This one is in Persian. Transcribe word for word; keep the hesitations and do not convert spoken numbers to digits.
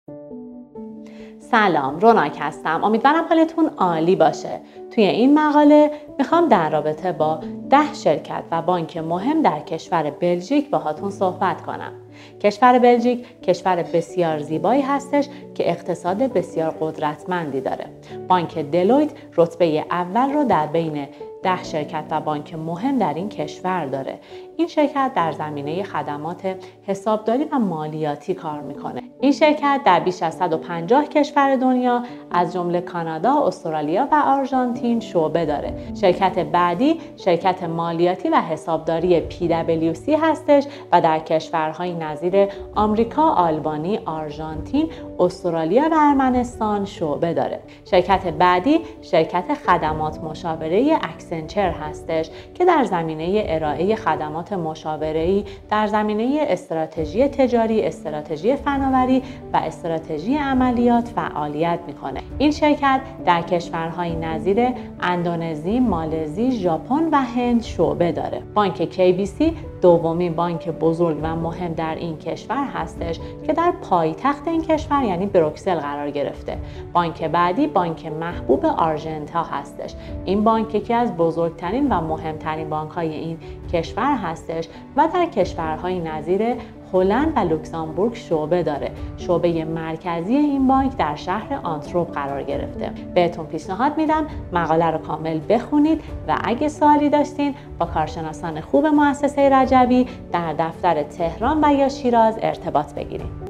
سلام، روناک هستم. امیدوارم حالتون عالی باشه. توی این مقاله میخوام در رابطه با ده شرکت و بانک مهم در کشور بلژیک باهاتون صحبت کنم. کشور بلژیک کشور بسیار زیبایی هستش که اقتصاد بسیار قدرتمندی داره. بانک دلویت رتبه اول رو در بین ده شرکت و بانک مهم در این کشور داره. این شرکت در زمینه خدمات حسابداری و مالیاتی کار میکنه. این شرکت در بیش از صد و پنجاه کشور دنیا از جمله کانادا، استرالیا و آرژانتین شعبه داره. شرکت بعدی شرکت مالیاتی و حسابداری پی دبلیو سی هستش و در کشورهای نظیر آمریکا، آلبانی، آرژانتین، استرالیا و ارمنستان شعبه داره. شرکت بعدی شرکت خدمات مشاوره اکسنچر هستش که در زمینه ارائه خدمات مشاوره‌ای در زمینه استراتژی تجاری، استراتژی فناوری و استراتژی عملیات فعالیت میکنه. این شرکت در کشورهای نظیر اندونزی، مالزی، ژاپن و هند شعبه داره. بانک کی بی سی دومین بانک بزرگ و مهم در این کشور هستش که در پایتخت این کشور یعنی بروکسل قرار گرفته. بانک بعدی بانک محبوب آرژنتا هستش. این بانک یکی از بزرگترین و مهمترین بانک‌های این کشور هستش و در کشورهای نظیر هلند و لوکزامبورگ شعبه داره. شعبه مرکزی این بانک در شهر آنتورپ قرار گرفته. بهتون پیشنهاد میدم مقاله رو کامل بخونید و اگه سوالی داشتین با کارشناسان خوب مؤسسه رجبی در دفتر تهران و یا شیراز ارتباط بگیرید.